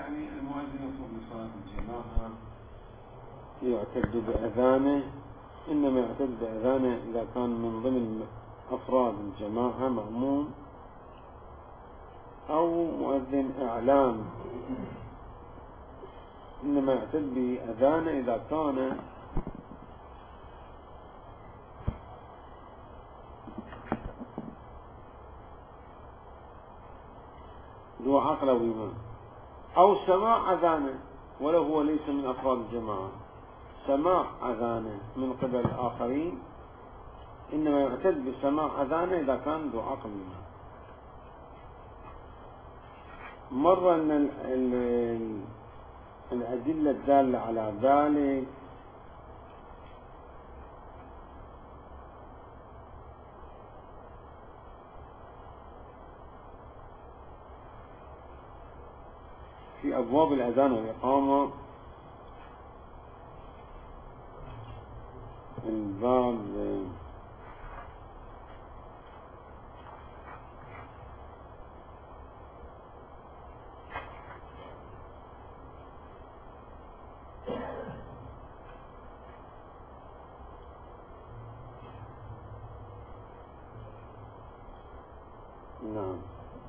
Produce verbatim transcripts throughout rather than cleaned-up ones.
يعني المؤذن يطلب لصلاة الجماعة يعتد بأذانه، إنما يعتد بأذانه إذا كان من ضمن أفراد الجماعة مأموم أو مؤذن إعلام، إنما يعتد بأذانه إذا كان ذو عقل أو إيمان، أو سماع أذانه ولو هو ليس من أفراد الجماعة، سماع أذانه من قبل الآخرين، إنما يعتد بسماع أذانه إذا كان ذو عقل وإيمان. مرة أن الأدلة الدالة على ذلك في أبواب الأذان والإقامة، الباب نعم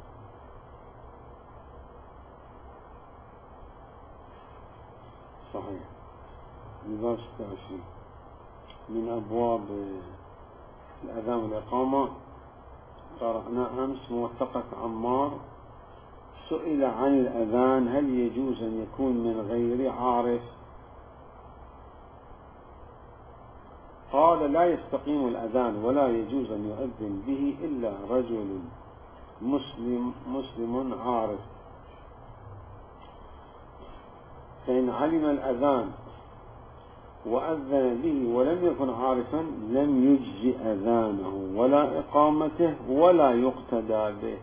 صحيح، الباب ستة وعشرين من أبواب الأذان والإقامة قرأنا أمس موثقة عمار، سئل عن الأذان هل يجوز أن يكون من غير عارف؟ قال لا يستقيم الأذان ولا يجوز أن يؤذن به إلا رجل مسلم مسلم عارف، فإن علم الأذان وأذن به ولم يكن عارفا لم يجزئ أذانه ولا إقامته ولا يقتدى به.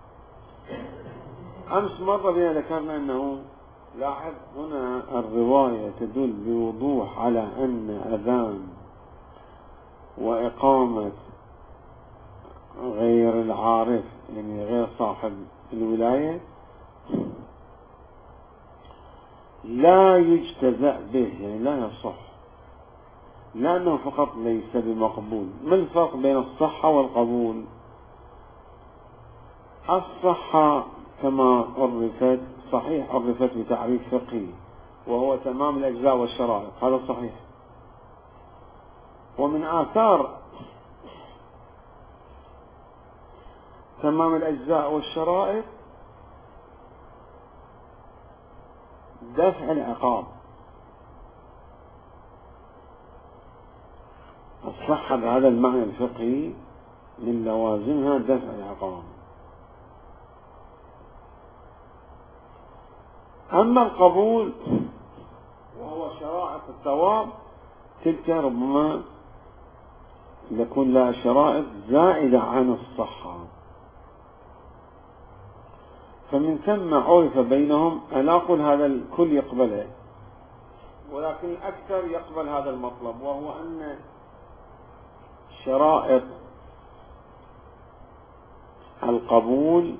أمس مرة بنا ذكرنا أنه لاحظ هنا الرواية تدل بوضوح على أن أذان وإقامة غير العارف يعني غير صاحب الولاية لا يجتزأ به، يعني لا يصح، لأنه فقط ليس بمقبول. ما الفرق بين الصحة والقبول؟ الصحة كما عرفت صحيح عرفت بتعريف فقهي وهو تمام الأجزاء والشرائط، هذا صحيح. ومن آثار تمام الأجزاء والشرائط دفع العقاب. الصحة بهذا المعنى الفقهي من لوازمها دفع العقاب. أما القبول وهو شرائط الثواب تلك ربما يكون لها شرائط زائدة عن الصحة، فمن ثم عرف بينهم. أنا أقول هذا الكل يقبله، ولكن الأكثر يقبل هذا المطلب، وهو أن شرائط القبول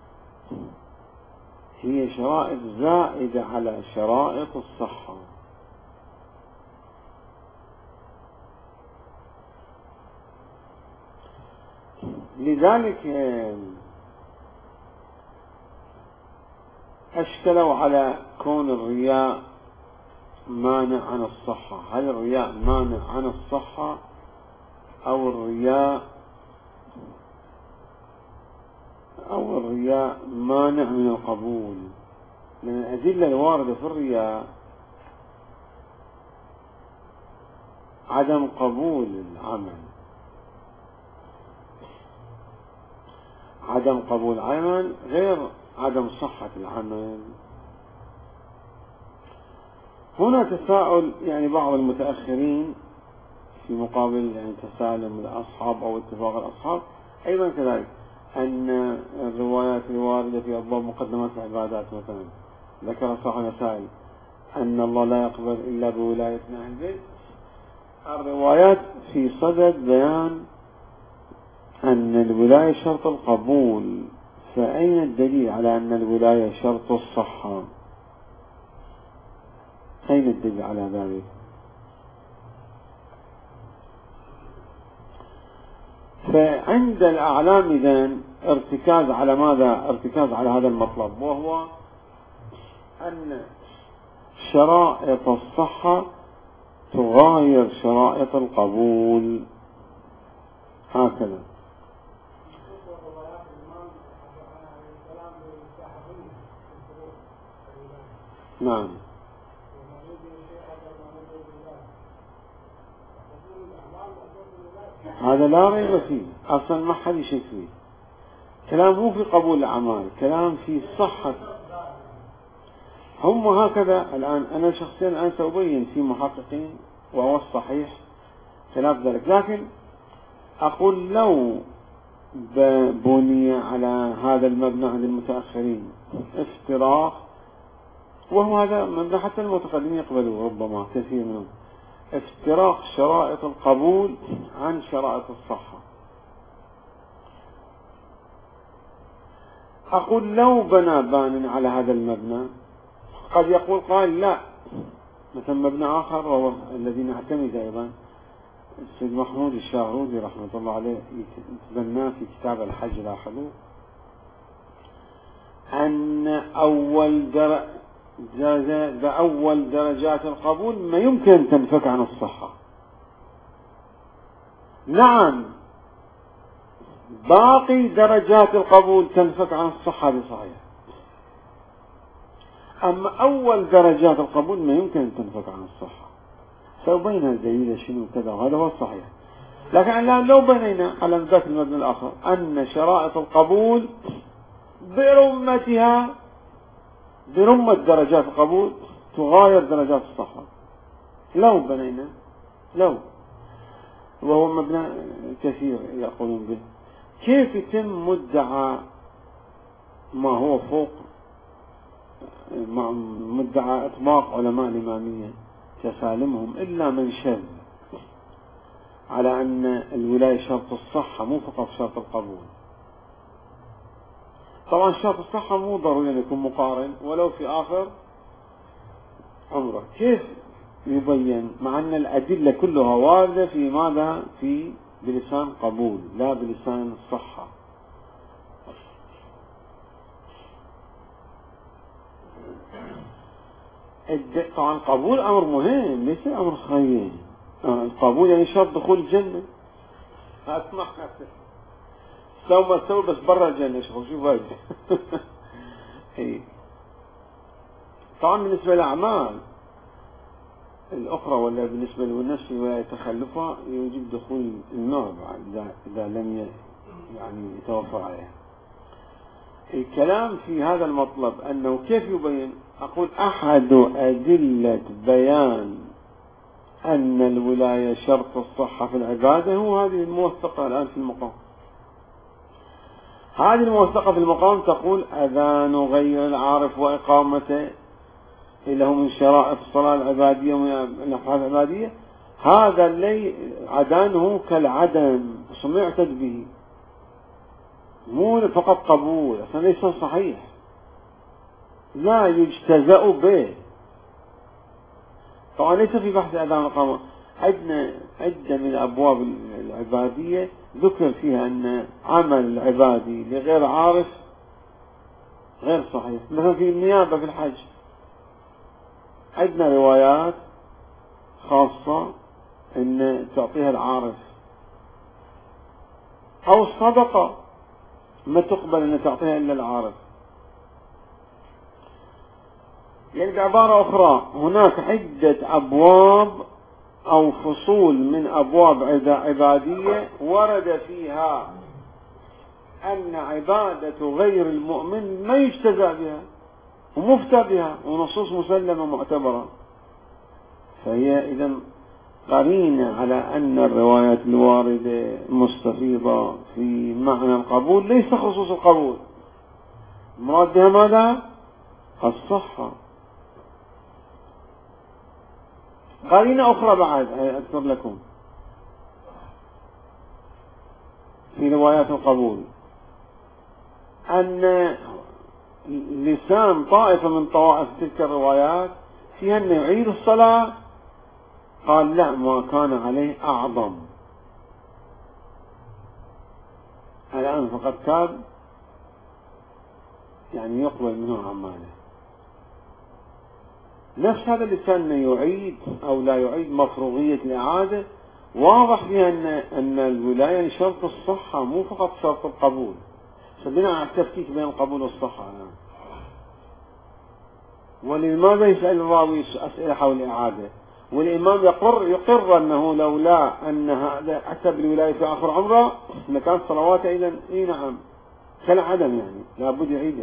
هي شرائط زائدة على شرائط الصحة. لذلك أشكلوا على كون الرياء مانع عن الصحة، هل الرياء مانع عن الصحة أو الرياء أو الرياء مانع من القبول؟ من الأدلة الواردة في الرياء عدم قبول العمل، عدم قبول العمل غير عدم صحة العمل. هنا تساؤل يعني بعض المتأخرين في مقابل يعني تسالم الأصحاب أو اتفاق الأصحاب، أيضا كذلك أن الروايات الواردة في أبواب مقدمات العبادات مثلا ذكر صاحب المسائل أن الله لا يقبل إلا بولاية أهل البيت. الروايات في صدد بيان أن الولاية شرط القبول، فأين الدليل على أن الولاية شرط الصحة؟ أين الدليل على ذلك؟ فعند الأعلام إذن ارتكاز على ماذا؟ ارتكاز على هذا المطلب، وهو أن شرائط الصحة تغاير شرائط القبول، هكذا. نعم، هذا لا ريب فيه، أصلا ما حد يشك فيه. كلام مو في قبول الأعمال، كلام في صحة. هم هكذا. الآن أنا شخصيا الآن سأبين في محققين وهو الصحيح خلاف ذلك، لكن أقول لو بني على هذا المبنى عند المتأخرين افتراق، وهو هذا مبنى حتى المتقدمين يقبلوا ربما كثير منهم، افتراق شرائط القبول عن شرائط الصحة. أقول لو بنى بان على هذا المبنى، قد يقول قال لا، مثلا مبنى آخر وهو الذي نعتمد أيضا السيد محمود الشاهرودي رحمة الله عليه يتبناه في كتاب الحج، لاحظوا أن أول درجة بأول درجات القبول ما يمكن أن تنفك عن الصحة. نعم، باقي درجات القبول تنفك عن الصحة بصحيح، أما أول درجات القبول ما يمكن أن تنفك عن الصحة. سأبين الدليل شنو كذا، وهذا هو الصحيح. لكن الآن لو بنينا على ذات المبنى الآخر أن شرائط القبول برمتها برمة درجات القبول تغاير درجات الصحة، لو بنينا لو وهو مبنى كثير يقولون به، كيف يتم مدعى ما هو فوق مدعى إطلاق علماء الإمامية تسالمهم إلا من شذ على أن الولاية شرط الصحة مو فقط شرط القبول. طبعا شرط الصحة مو ضروري أن يكون مقارن ولو في آخر عمره. كيف يبين مع أن الأدلة كلها واردة في ماذا؟ في بلسان قبول لا بلسان الصحة. طبعا القبول أمر مهم ليس أمر خير. القبول يعني شرط دخول الجنة. أسمح نفسك لو ما تسوي بس برا الجنة شوف شو باقي. طبعا بالنسبة للأعمال الأخرى ولا بالنسبة للنفس ولا تخلفها يجب دخول النار بعد إذا لم يعني يتوفر عليها. الكلام في هذا المطلب أنه كيف يبين، أقول أحد أدلة بيان أن الولاية شرط الصحة في العبادة هو هذه الموثقة الآن في المقام. هذه الموثقة في المقام تقول أذان غير العارف وإقامته له من شرائط الصلاة العبادية ومن الأفعال العبادية، هذا اللي عدانه كالعدم سمعتد به، مو فقط قبول، أصلا ليس صحيح، لا يجتزأ به. طبعا ليس في بحث أذان الإقامة، عندنا عدة من الأبواب العبادية ذكر فيها أن عمل العبادي لغير عارف غير صحيح. مثلا في النيابة في الحج عندنا روايات خاصة أن تعطيها العارف، أو الصدقة ما تقبل أن تعطيها إلا العارف. يعني بعبارة أخرى هناك عدة أبواب أو فصول من أبواب عبادية ورد فيها أن عبادة غير المؤمن ما يجتزى بها ومفتى بها ونصوص مسلمة معتبرة. فهي إذن قرينة على أن الروايات الواردة مستفيضة في معنى القبول ليس خصوص القبول، مراد بها ماذا؟ الصحة. قرينة أخرى بعد أذكر لكم في روايات القبول أن لسان طائفة من طوائف تلك الروايات فيها أنه يعيد الصلاة، قال لا، ما كان عليه أعظم، الآن فقد تاب يعني يقبل منه أعماله. نفس هذا اللي كان يعيد أو لا يعيد مفروغية الإعادة، واضح فيها أن أن الولاية شرط الصحة مو فقط شرط القبول. فبناء على التفكيك بين القبول والصحة الآن. ولماذا يسأل الراوي أسئلة حول الإعادة؟ والإمام يقر يقر أنه لولا أن هذا أتى بالولاية في آخر عمره لكان صلواته إذا إي نعم كالعدم، يعني لابد يعيده.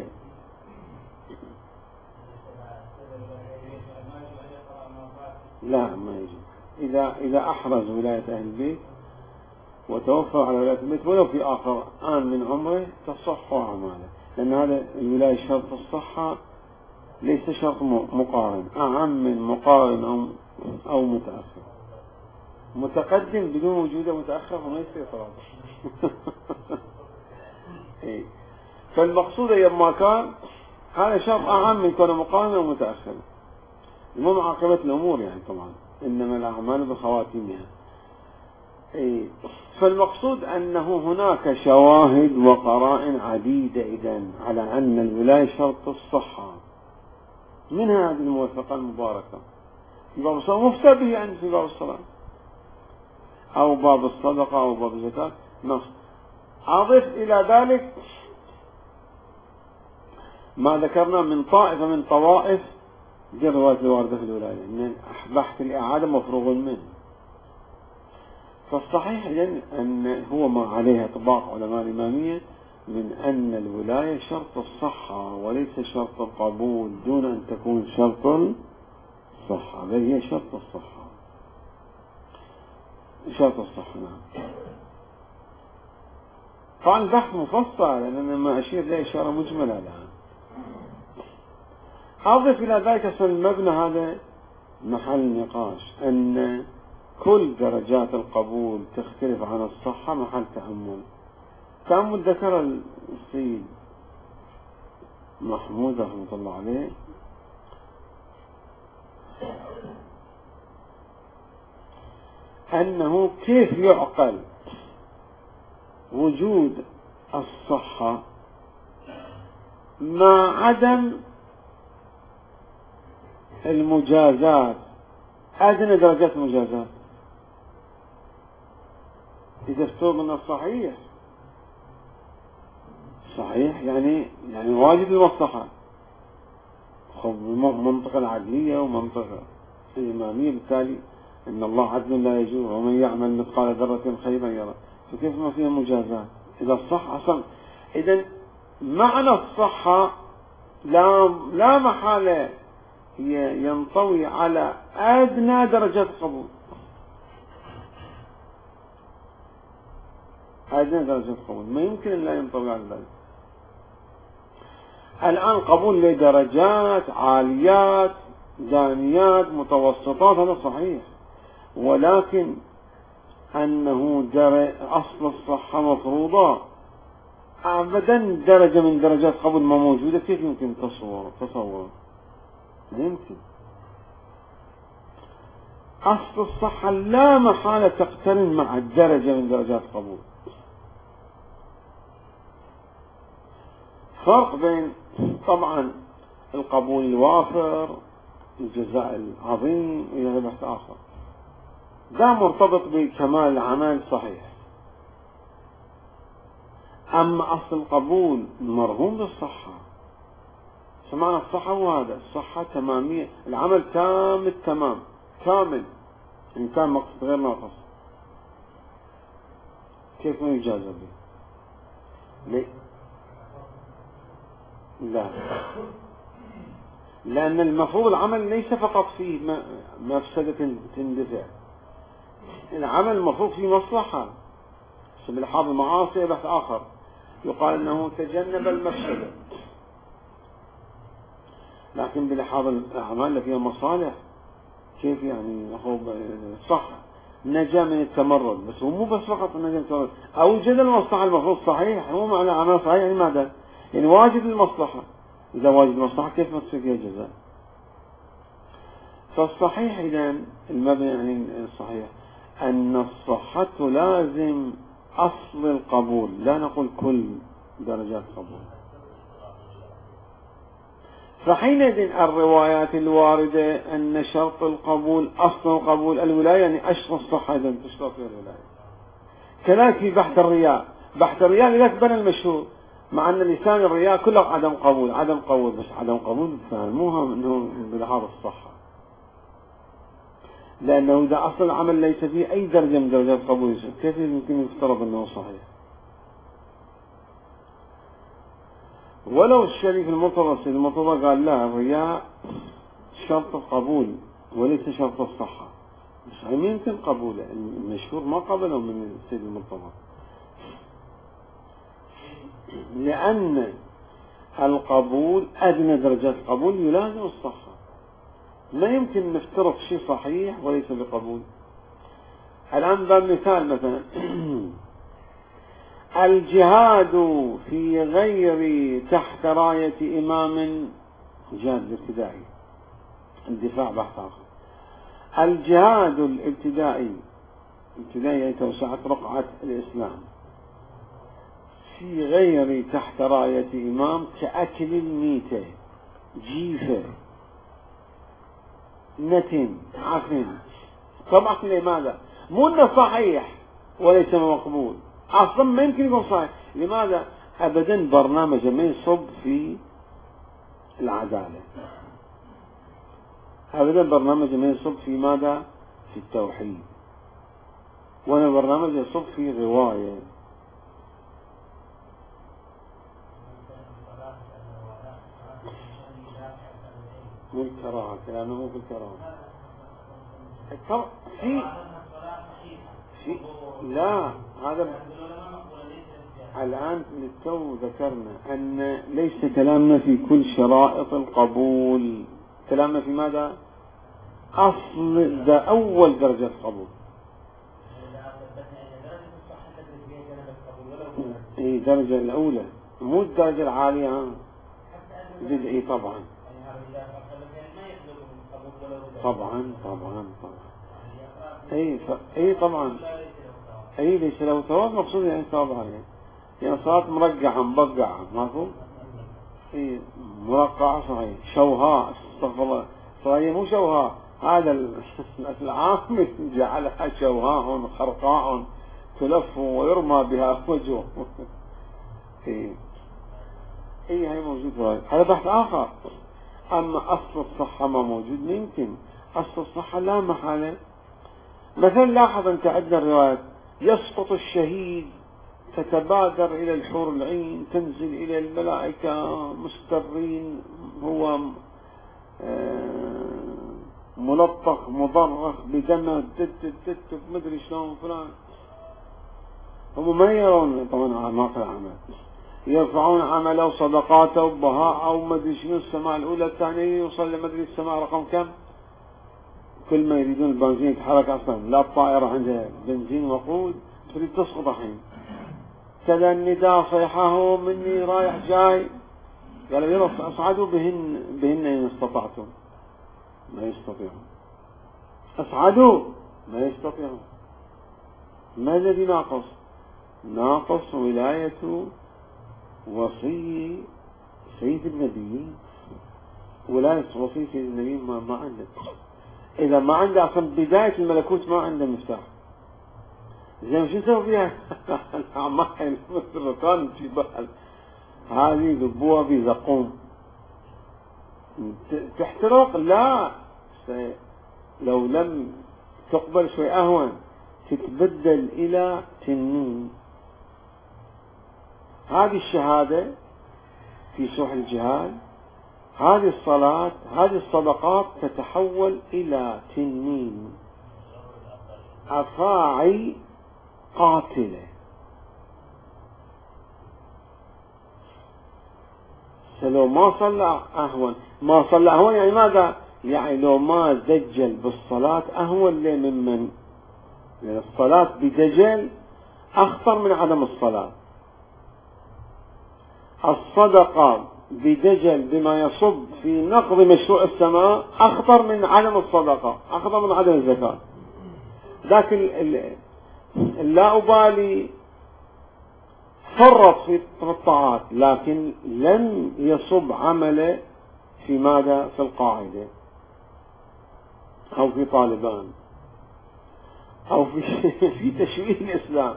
لا ما يجي. إذا إذا أحرز ولاية أهل البيت وتوفى على ولاية البيت ولو في آخر آن من عمره تصح أعماله، لأن هذا الولاية شرط الصحة ليس شرط مقارن، أعم من مقارن أو أو متأخر. متقدم بدون وجود متأخر فما يصير صلاته. إيه. فالمقصود لما كان هذا شرط أعم من كونه مقارن أو متأخر، مو معاقبة الأمور يعني طبعا، إنما الأعمال بخواتيمها. إيه. فالمقصود أنه هناك شواهد وقرائن عديدة إذن على أن الولاية شرط الصحة، منها هذه الموثقة المباركة في باب الصلاة مفتى به يعني في باب الصلاة أو باب الصدقة أو باب الزكاة نص. أضف إلى ذلك ما ذكرنا من طائفة من طوائف دي الرواية الواردة في الولاية من بحث الإعادة مفروغ منه. فالصحيح إذن أن هو ما عليه إطباق علماء الإمامية من أن الولاية شرط الصحة وليس شرط القبول، دون أن تكون شرط الصحة، بل هي شرط الصحة. شرط الصحة نعم. طبعا البحث مفصل لأن ما أشير إليه إشارة مجملة الآن. أضف إلى ذلك أصل المبنى هذا محل نقاش، أن كل درجات القبول تختلف عن الصحة محل تأمل. تأمل ذكر السيد محمود رحمة الله عليه أنه كيف يعقل وجود الصحة مع عدم المجازات، أدنى درجات المجازات. إذا افترض أن الصحيح صحيح يعني يعني واجد المصلحة، خب منطقة العدلية ومنطقة الإمامية، بالتالي إن الله عدل لا يجوز ومن يعمل مثقال ذرة خيرا يرى، فكيف ما فيها مجازات إذا الصح أصلا؟ إذن معنى الصحة لا لا محالة ينطوي على أدنى درجات القبول، أدنى درجات القبول ما يمكن أن لا ينطوي على ذلك. الآن قبول لدرجات عاليات دانيات متوسطات هذا صحيح، ولكن أنه أصل الصحة مفروضة أبدا درجة من درجات قبول ما موجودة، كيف يمكن تصور تصور لا يمكن. أصل الصحة لا محالة تقترن مع الدرجة من درجات قبول. فرق بين طبعا القبول الوافر الجزاء العظيم إلى بحث آخر، ده مرتبط بكمال العمل صحيح. أما أصل القبول مرهون بالصحة، سمعنا الصحة وهذا الصحة تمامية، العمل تام التمام كامل إن كان مقصد غير ناقص، كيف ما يجاز به؟ ليه؟ لا، لأن المفروض العمل ليس فقط فيه مفسدة تندفع، العمل المفروض فيه مصلحة. بلحاظ المعاصي بحث آخر، يقال أنه تجنب المفسدة، لكن بلحاظ الأعمال اللي فيها مصالح كيف يعني هو صح نجا من التمرد، بس هو مو بس فقط نجا من التمرد، أوجد المصلحة المفروض صحيح، هو معنى عمل صحيح يعني ماذا؟ يعني واجد المصلحة، إذا واجد المصلحة كيف ما تصير فيها جزاء؟ فالصحيح إذا المبني يعني الصحيح أن الصحة لازم أصل القبول، لا نقول كل درجات قبول. فحينئذ الروايات الواردة أن شرط القبول أصل القبول الولاية، يعني أشرط الصحة إذا تشترط فيها الولاية. كذلك في بحث الرياء، بحث الرياء لذلك بنى المشهور، مع أن لسان الرياء كله عدم قبول عدم قبول بس عدم قبول فهموها منه بلحاظ الصحة، لأنه إذا أصل العمل ليس فيه أي درجة من درجات قبول كيف يمكن يفترض أنه صحيح؟ ولو الشريف المرتضى سيد المرتضى قال لا الرياء شرط القبول وليس شرط الصحة، مش يمكن قبوله، المشهور ما قبله من سيد المرتضى، لأن القبول أدنى درجات القبول يلازم الصحة، لا يمكن نفترض شيء صحيح وليس بقبول. الآن بمثال مثلا الجهاد في غير تحت راية إمام، جهاد الابتدائي الدفاع بحث آخر، الجهاد الابتدائي ابتدائي توسعة رقعة الإسلام في غير تحت راية إمام كأكل الميتة جيفة نتن عفن. طبعا لماذا؟ مو انه صحيح وليس مقبول، اصلا ما يمكن يكون صحيح. لماذا؟ ابدا برنامج ما يصب في العدالة، ابدا برنامج ما يصب في ماذا؟ في التوحيد، ولا برنامج يصب في رواية. مو الكراهة، كلامه مو في الكراهة. في في لا هذا الآن للتو ذكرنا أن ليس كلامنا في كل شرائط القبول، كلامنا في ماذا؟ أصل ده أول درجة قبول. اي درجة الأولى مو الدرجة العالية. اي طبعا طبعا طبعا طبعا اي ف... اي طبعا اي ليس له ثواب، مقصود يعني ثواب عليه، يعني صارت مرقعة مبقعة ماكو اي مرقعة صحيح، شوهاء استغفر الله صحيح مو شوهاء، هذا العام جعلها شوهاء خرقاء تلف ويرمى بها وجهه. اي اي هي موجود، هذا بحث اخر. اما اصل الصحة ما موجود، ما يمكن اصل الصحة لا محالة. مثلا لاحظ انت عندنا الروايات يسقط الشهيد تتبادر الى الحور العين تنزل الى الملائكة مسترين، هو ملطخ مضرخ بدمه تت تت مدري شلون فلان. هم ما يرون طبعا اعماق العمل، يرفعون عمله وصدقاته وبهاء او مدري شنو السماء الاولى الثانيه يوصل لمدري السماء رقم كم. كل ما يريدون البنزين يتحرك اصلا، لا الطائره عندها بنزين وقود تريد تسقط الحين، كذا النداء صيحه مني رايح جاي، قالوا يلا اصعدوا بهن بهن ان استطعتم، ما يستطيعون، اصعدوا ما يستطيعون. ما الذي ناقص؟ ناقص ولاية وصي سيد النبي، ولاية وصي سيد النبي ما, ما عنده. إذا ما عنده أصلا بداية الملكوت ما عنده مفتاح، زين شو نسوي فيها؟ الأعمال الركان في بحل هذه ذبوها في زقوم تحترق. لا لو لم تقبل شوي أهون تتبدل إلى تنين. هذه الشهادة في سوح الجهاد، هذه الصلاة، هذه الصدقات تتحول إلى تنين أفاعي قاتلة. لو ما صلى أهون، ما صلى أهون يعني ماذا؟ يعني لو ما دجل بالصلاة أهون لي ممن، لأن الصلاة بدجل أخطر من عدم الصلاة. الصدقة بدجل بما يصب في نقض مشروع السماء أخطر من عدم الصدقة، أخطر من عدم الزكاة. لكن لا أبالي فرط في الطاعات، لكن لم يصب عمله في ماذا؟ في القاعدة أو في طالبان أو في في تشويه الإسلام.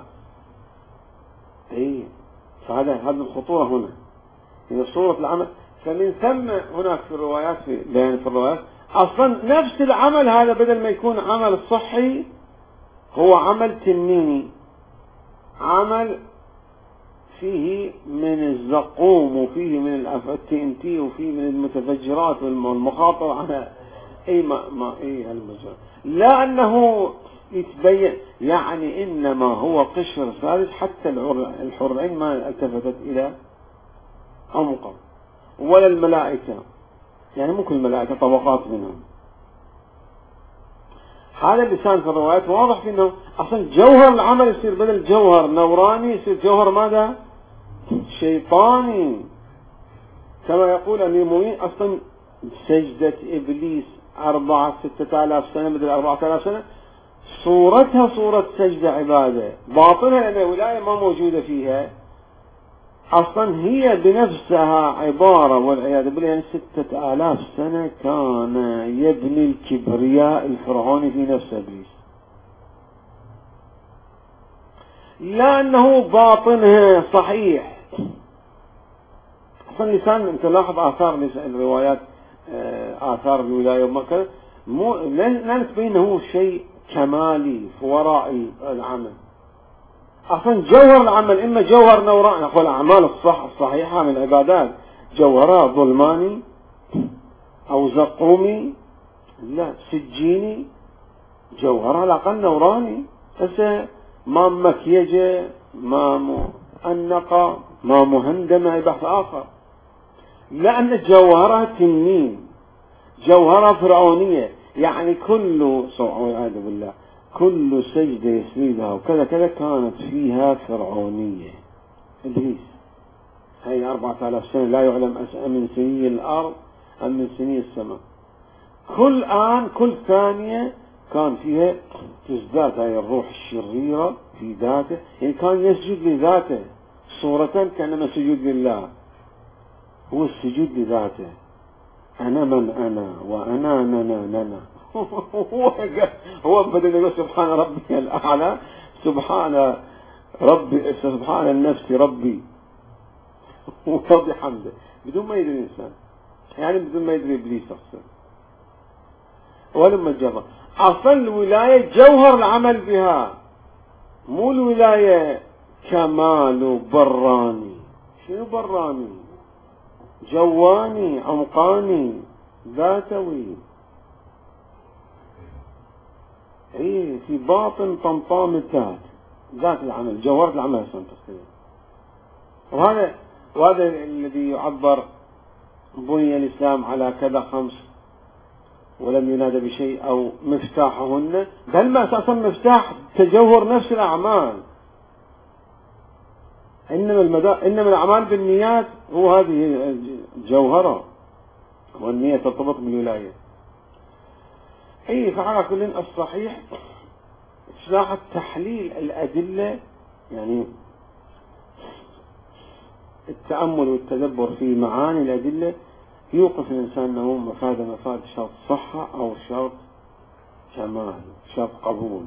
إيه، فهذا هذه الخطورة هنا من صورة العمل. فمن ثم هناك في الروايات في بيان في الروايات أصلا نفس العمل هذا بدل ما يكون عمل صحي هو عمل تنميني، عمل فيه من الزقوم وفيه من التي ان تي وفيه من المتفجرات والمخاطر على اي ما ما اي هالمجال، لا انه يتبين يعني انما هو قشر ثالث. حتى الحرين ما التفتت الى عمقه ولا الملائكة، يعني مو كل الملائكة، طبقات منهم. هذا اللسان في الروايات واضح في انه اصلا جوهر العمل يصير بدل جوهر نوراني يصير جوهر ماذا؟ شيطاني. كما يقول امير المؤمنين اصلا سجدة ابليس اربعة ستة الاف سنة بدل اربعة الاف سنة صورتها صورة سجدة عبادة، باطنها لان الولاية ما موجودة فيها اصلا، هي بنفسها عبارة والعياذ بالله يعني ستة الاف سنة كان يبني الكبرياء الفرعوني في نفس ابليس، لانه باطنها صحيح. اصلا لسان انت لاحظ اثار الروايات، اثار الولاية ومكة مو لا نتبين انه شيء كمالي في وراء العمل. اصلا جوهر العمل اما جوهر نوراني، نقول الاعمال الصح الصحيحة من العبادات جوهرها ظلماني او زقومي، لا سجيني، جوهرها على الاقل نوراني، هسه ما مكيجة ما مؤنقة ما مهندمة بحث اخر، لان جوهرها تنين، جوهرها فرعونية. يعني كل والعياذ بالله كل سجدة يسجدها وكذا كذا كانت فيها فرعونية. إبليس هاي أربعة آلاف سنة لا يعلم من سني الأرض أم من سني السماء، كل آن كل ثانية كان فيها تزداد هاي الروح الشريرة في ذاته، يعني كان يسجد لذاته صورة كأنما سجود لله، هو السجود لذاته. أنا من أنا وأنا ننا ننا هو هو بدل يقول سبحان ربي الأعلى، سبحان ربي سبحان النفس ربي وفضي حمده بدون ما يدري الإنسان، يعني بدون ما يدري إبليس أصلا ولما جرى. أصلا الولاية جوهر العمل بها، مو الولاية كمال براني. شنو براني؟ جواني عمقاني ذاتوي، ايه في باطن طمطام الذات، ذات العمل جوهر العمل سنتصير. وهذا وهذا الذي يعبر بني الإسلام على كذا خمس ولم ينادى بشيء أو مفتاحهن، بل ما أساسا مفتاح تجوهر نفس الأعمال. إنما المدا... إنما الأعمال بالنيات، هو هذه جوهرة، والنية ترتبط بالولاية. أي فعلى كل الصحيح إصلاح تحليل الأدلة، يعني التأمل والتدبر في معاني الأدلة يوقف الإنسان أنه مفاد مفاد شرط صحة أو شرط كمال، شرط قبول.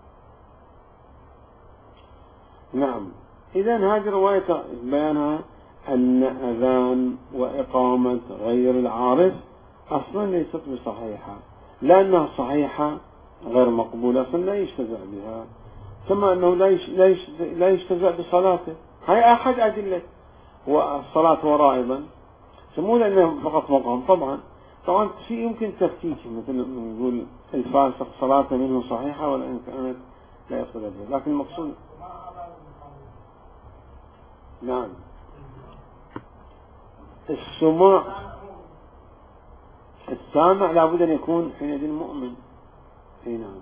نعم. إذن هذه رواية بيانها أن أذان وإقامة غير العارف أصلا ليست بصحيحة، لأنها صحيحة غير مقبولة، أصلا لا يجتزع بها، كما أنه لا لا يجتزع بصلاته. هاي أحد أدلة، والصلاة ورائبا سمو لأنه فقط مقام. طبعا طبعا في يمكن تفكيك، مثل نقول الفاسق صلاة منه صحيحة ولا كانت لا يقصد بها، لكن المقصود نعم السماع، السامع لابد أن يكون حينئذ المؤمن. اي نعم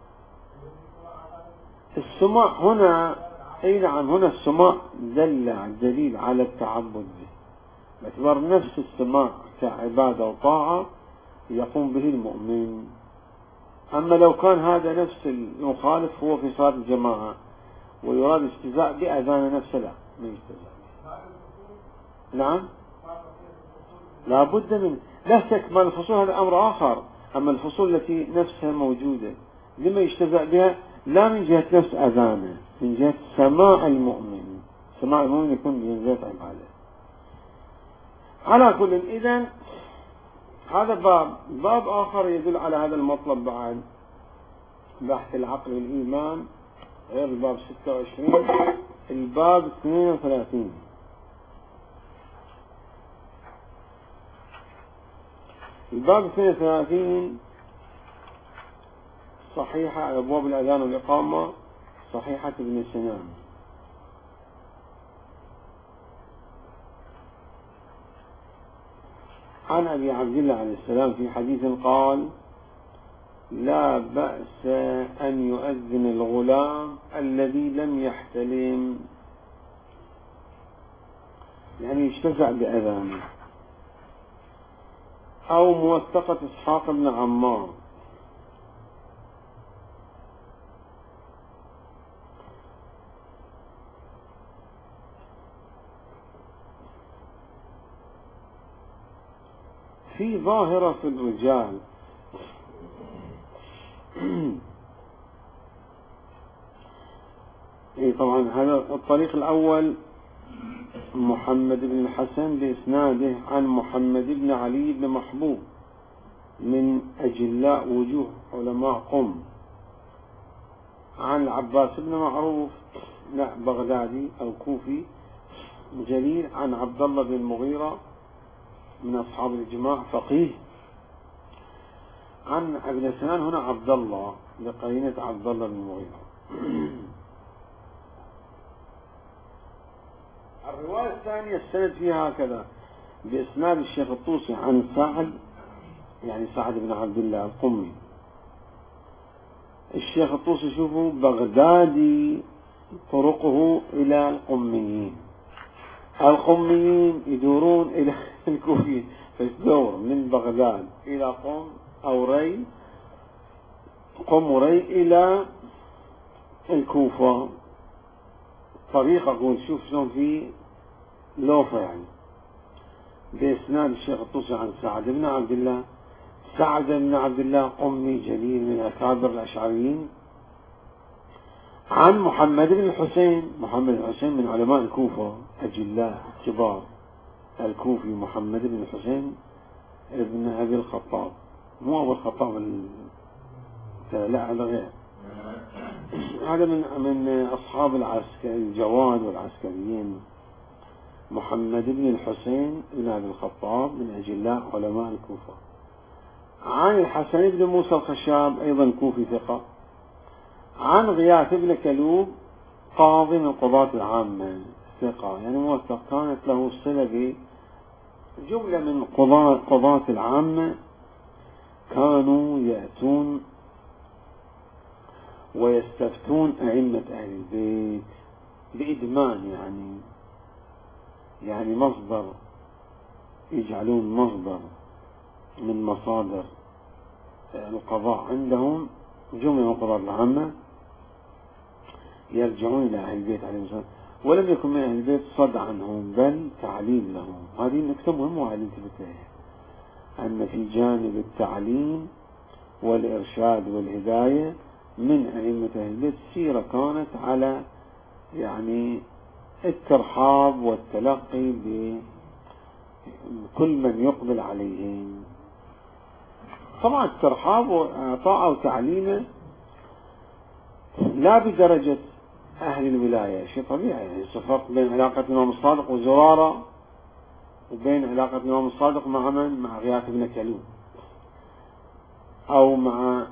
السماع هنا، اي نعم هنا السماع دل دليل على التعبد به، باعتبار نفس السماع كعبادة وطاعة يقوم به المؤمن. أما لو كان هذا نفس المخالف هو في صلاة الجماعة ويراد استهزاء بأذان نفسه، لا ما يستهزأ. نعم لا بد من لا تكمل الفصول، هذا أمر آخر. أما الفصول التي نفسها موجودة لما يستهزأ بها لا من جهة نفس أذانه، من جهة سماع المؤمن. سماع المؤمن يكون من جهة عبادة. على كل إذن هذا باب باب آخر يدل على هذا المطلب بعد بحث العقل والإيمان، غير الباب ستة وعشرين، الباب اثنين وثلاثين. الباب اثنين وثلاثين صحيحة أبواب الأذان والإقامة، صحيحة ابن سنان. عن أبي عبد الله عليه السلام في حديث قال: لا بأس أن يؤذن الغلام الذي لم يحتلم، يعني يشتفع بأذانه. أو موثقة إسحاق بن عمار في ظاهرة الرجال. إيه طبعا هذا الطريق الأول محمد بن الحسن بإسناده عن محمد بن علي بن محبوب من أجلاء وجوه علماء قم، عن العباس بن معروف لا بغدادي أو كوفي جليل، عن عبد الله بن المغيرة من أصحاب الإجماع فقيه. عن ابن سنان هنا عبد الله لقرينة عبد الله بن المغيرة. الرواية الثانية السند فيها هكذا بإسناد الشيخ الطوسي عن سعد، يعني سعد بن عبد الله القمي. الشيخ الطوسي شوفوا بغدادي طرقه إلى القميين، القميين يدورون إلى الكوفيين، فالدور من بغداد إلى قم أو ري، قم وري إلى الكوفة. طريقة أقول شوف شلون في لوفة يعني. بإسناد الشيخ الطوسي عن سعد بن عبد الله، سعد بن عبد الله قمي جليل من أكابر الأشعريين، عن محمد بن الحسين. محمد بن الحسين من علماء الكوفة أجلاء كبار الكوفي، محمد بن الحسين ابن أبي الخطاب، مو أبو الخطاب ال... لا هذا غير، هذا من من أصحاب العسكر الجواد والعسكريين. محمد بن الحسين بن أبي الخطاب من أجلاء علماء الكوفة. عن الحسن بن موسى الخشاب أيضا كوفي ثقة. عن غياث بن كلوب قاضي من قضاة العامة ثقة، يعني موثق، كانت له صلة بجملة من قضاة قضاة العامة، كانوا يأتون ويستفتون أئمة أهل البيت بإدمان، يعني يعني مصدر، يجعلون مصدر من مصادر القضاء عندهم، جملة من قضاة العامة يرجعون إلى أهل البيت عليهم السلام، ولم يكن من أهل البيت صد عنهم بل تعليم لهم. هذه نكتة مهمة وعلى انتباه أن في جانب التعليم والإرشاد والهداية من أئمة أهل البيت سيرة كانت على يعني الترحاب والتلقي بكل من يقبل عليهم. طبعا الترحاب وإعطاء وتعليمه لا بدرجة أهل الولاية، شيء طبيعي، يعني فرق بين علاقة الإمام الصادق وزرارة وبين علاقة الإمام الصادق مع من؟ مع غياث بن كلوب أو مع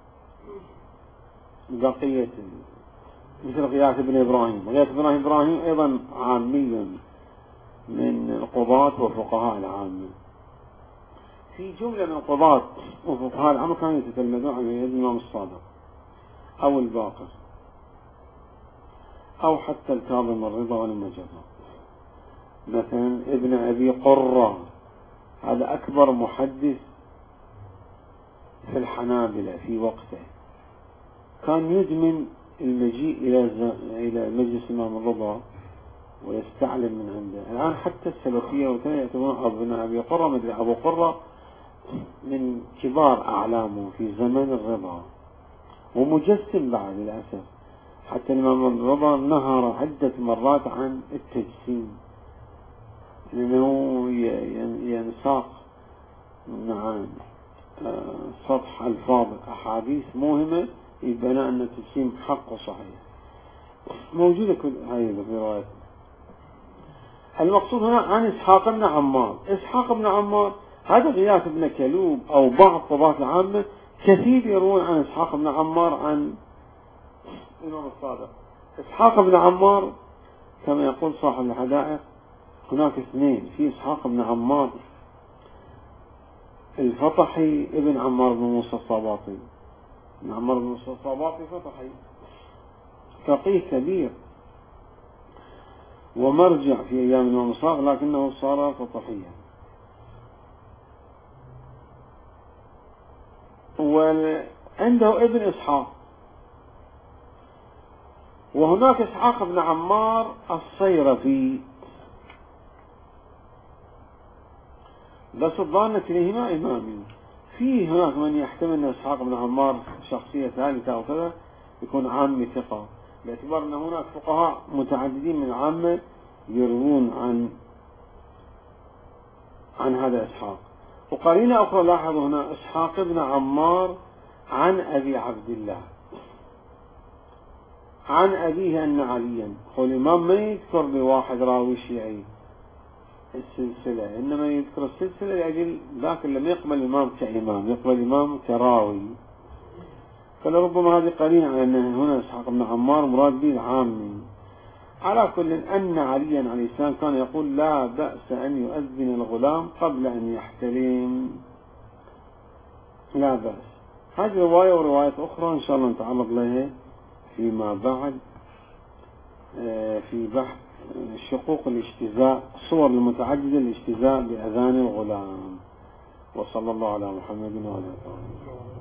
بقية مثل غياث بن إبراهيم. غياث بن إبراهيم أيضا عامي من القضاة وفقهاء العامة. في جملة من القضاة وفقهاء العامة كانوا يتتلمذون عن الإمام الصادق أو الباقر أو حتى الكاظم الرضا والمجد. مثلا ابن أبي قرة، هذا أكبر محدث في الحنابلة في وقته، كان يدمن المجيء إلى إلى مجلس الإمام الرضا ويستعلم من عنده. الآن حتى السلفية وكذا يعتبرون ابن أبي قرة مثل أبو قرة من كبار أعلامه في زمن الرضا، ومجسم بعد للأسف. حتى الإمام الرضا نهر عدة مرات عن التجسيم، لأنه ينساق مع سطح ألفاظ أحاديث موهمة يبنى أن التجسيم حق وصحيح. موجودة كل هذه الروايات. المقصود هنا عن إسحاق بن عمار. إسحاق بن عمار هذا غياث بن كلوب أو بعض طبقات العامة كثير يروون عن إسحاق بن عمار عن الإمام الصادق. إسحاق بن عمار كما يقول صاحب الحدائق هناك اثنين، في إسحاق بن عمار الفطحي ابن عمار بن موسى الصباطي. ابن عمار بن موسى الصباطي فطحي فقيه كبير ومرجع في أيام الإمام الصادق، لكنه صار فطحيا. وعنده ابن إسحاق، وهناك إسحاق بن عمار الصيرفي، بس الظاهر كليهما إمامي. في هناك من يحتمل أن إسحاق بن عمار شخصية ثالثة أو كذا يكون عامي ثقة، باعتبار أن هناك فقهاء متعددين من العامة يروون عن عن هذا إسحاق. وقرينة أخرى لاحظوا هنا إسحاق بن عمار عن أبي عبد الله عن أبيه أن عليا. هو الإمام ما يذكر بواحد راوي شيعي السلسلة، إنما يذكر السلسلة لأجل ذاك اللي يقبل الإمام كإمام، يقبل الإمام كراوي. فلربما هذه قرينة على أن هنا إسحاق بن عمار مراد به العامي. على كل أن عليا عليه السلام كان يقول لا بأس أن يؤذن الغلام قبل أن يحتلم، لا بأس. هذه رواية ورواية أخرى إن شاء الله نتعرض لها فيما بعد في بحث شقوق الاجتزاء، صور المتعددة الاجتزاء بأذان الغلام. وصلى الله على محمد وعلى آله.